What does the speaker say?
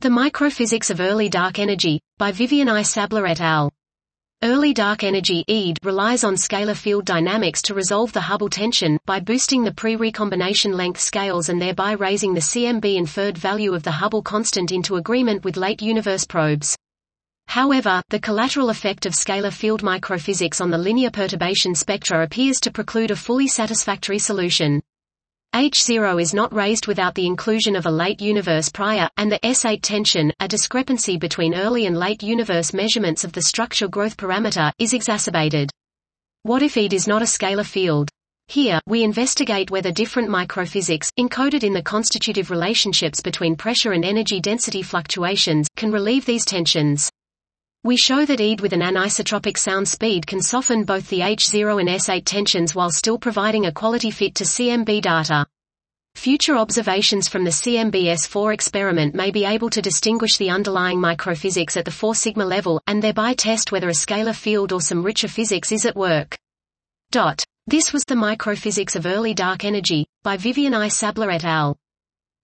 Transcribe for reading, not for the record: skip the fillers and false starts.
The Microphysics of Early Dark Energy, by Vivian I. Sabler et al. Early dark energy (ED) relies on scalar field dynamics to resolve the Hubble tension, by boosting the pre-recombination length scales and thereby raising the CMB inferred value of the Hubble constant into agreement with late universe probes. However, the collateral effect of scalar field microphysics on the linear perturbation spectra appears to preclude a fully satisfactory solution. H0 is not raised without the inclusion of a late universe prior, and the S8 tension, a discrepancy between early and late universe measurements of the structure growth parameter, is exacerbated. What if ED is not a scalar field? Here, we investigate whether different microphysics, encoded in the constitutive relationships between pressure and energy density fluctuations, can relieve these tensions. We show that ED with an anisotropic sound speed can soften both the H0 and S8 tensions while still providing a quality fit to CMB data. Future observations from the CMB-S4 experiment may be able to distinguish the underlying microphysics at the 4 sigma level, and thereby test whether a scalar field or some richer physics is at work. This was The Microphysics of Early Dark Energy, by Vivian I. Sabler et al.